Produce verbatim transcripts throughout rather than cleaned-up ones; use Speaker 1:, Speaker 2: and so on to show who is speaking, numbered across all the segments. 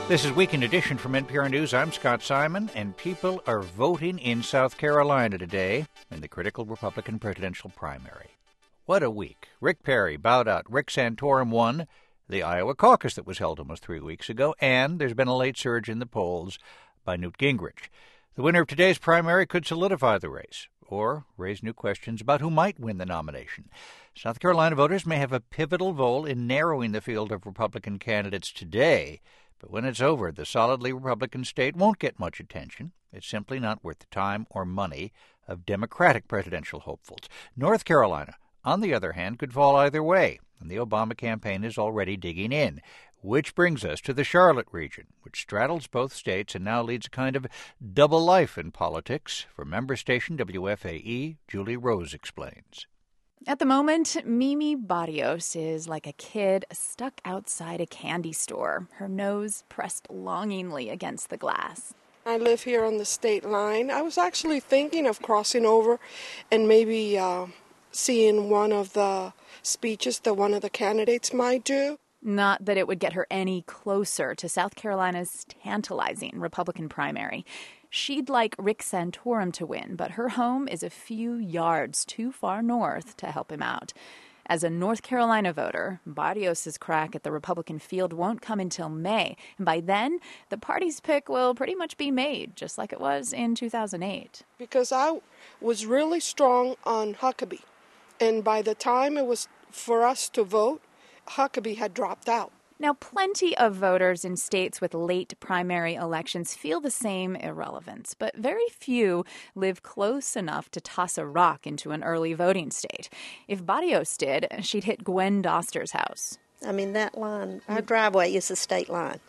Speaker 1: This is Weekend Edition from N P R News. I'm Scott Simon, and people are voting in South Carolina today in the critical Republican presidential primary. What a week. Rick Perry bowed out. Rick Santorum won the Iowa caucus that was held almost three weeks ago, and there's been a late surge in the polls by Newt Gingrich. The winner of today's primary could solidify the race or raise new questions about who might win the nomination. South Carolina voters may have a pivotal role in narrowing the field of Republican candidates today, but when it's over, the solidly Republican state won't get much attention. It's simply not worth the time or money of Democratic presidential hopefuls. North Carolina, on the other hand, could fall either way, and the Obama campaign is already digging in. Which brings us to the Charlotte region, which straddles both states and now leads a kind of double life in politics. From member station W F A E, Julie Rose explains.
Speaker 2: At the moment, Mimi Barrios is like a kid stuck outside a candy store, her nose pressed longingly against the glass.
Speaker 3: I live here on the state line. I was actually thinking of crossing over and maybe uh, seeing one of the speeches that one of the candidates might do.
Speaker 2: Not that it would get her any closer to South Carolina's tantalizing Republican primary. She'd like Rick Santorum to win, but her home is a few yards too far north to help him out. As a North Carolina voter, Barrios' crack at the Republican field won't come until May, and by then, the party's pick will pretty much be made, just like it was in two thousand eight.
Speaker 3: Because I was really strong on Huckabee, and by the time it was for us to vote, Huckabee had dropped out.
Speaker 2: Now, plenty of voters in states with late primary elections feel the same irrelevance, but very few live close enough to toss a rock into an early voting state. If Barrios did, she'd hit Gwen Doster's house.
Speaker 4: I mean, that line, our driveway is the state line.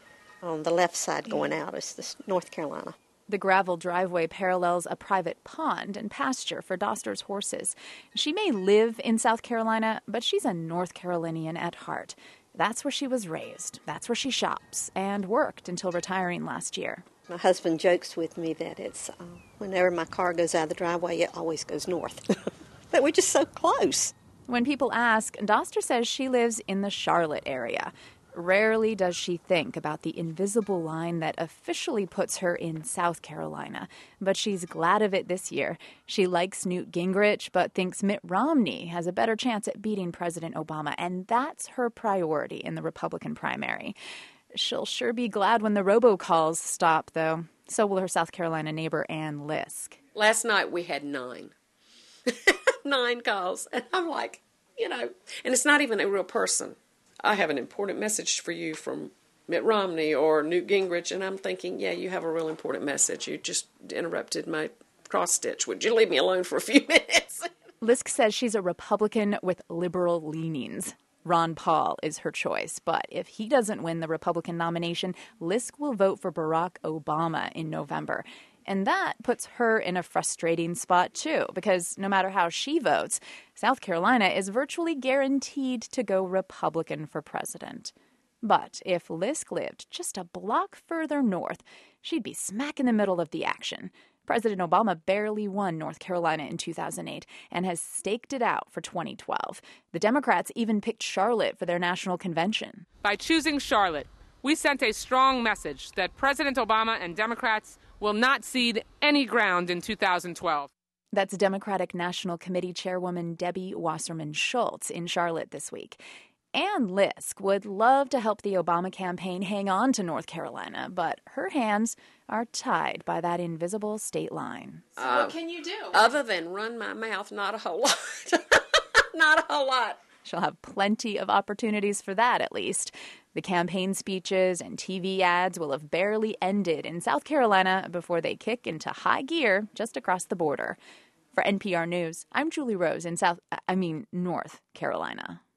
Speaker 4: On the left side going out is the North Carolina.
Speaker 2: The gravel driveway parallels a private pond and pasture for Doster's horses. She may live in South Carolina, but she's a North Carolinian at heart. That's where she was raised. That's where she shops and worked until retiring last year.
Speaker 4: My husband jokes with me that it's uh, whenever my car goes out of the driveway, it always goes north. That we're just so close.
Speaker 2: When people ask, Doster says she lives in the Charlotte area. Rarely does she think about the invisible line that officially puts her in South Carolina, but she's glad of it this year. She likes Newt Gingrich, but thinks Mitt Romney has a better chance at beating President Obama, and that's her priority in the Republican primary. She'll sure be glad when the robocalls stop, though. So will her South Carolina neighbor, Ann Lisk.
Speaker 5: Last night we had nine. Nine calls, and I'm like, you know, and it's not even a real person. I have an important message for you from Mitt Romney or Newt Gingrich, and I'm thinking, yeah, you have a real important message. You just interrupted my cross-stitch. Would you leave me alone for a few minutes?
Speaker 2: Lisk says she's a Republican with liberal leanings. Ron Paul is her choice, but if he doesn't win the Republican nomination, Lisk will vote for Barack Obama in November. And that puts her in a frustrating spot, too, because no matter how she votes, South Carolina is virtually guaranteed to go Republican for president. But if Lisk lived just a block further north, she'd be smack in the middle of the action. President Obama barely won North Carolina in two thousand eight and has staked it out for twenty twelve. The Democrats even picked Charlotte for their national convention.
Speaker 6: By choosing Charlotte, we sent a strong message that President Obama and Democrats will not cede any ground in two thousand twelve.
Speaker 2: That's Democratic National Committee Chairwoman Debbie Wasserman Schultz in Charlotte this week. Ann Lisk would love to help the Obama campaign hang on to North Carolina, but her hands are tied by that invisible state line.
Speaker 5: So uh, what can you do? Other than run my mouth, not a whole lot. Not a whole lot.
Speaker 2: She'll have plenty of opportunities for that, at least. The campaign speeches and T V ads will have barely ended in South Carolina before they kick into high gear just across the border. For N P R News, I'm Julie Rose in South, I mean, North Carolina.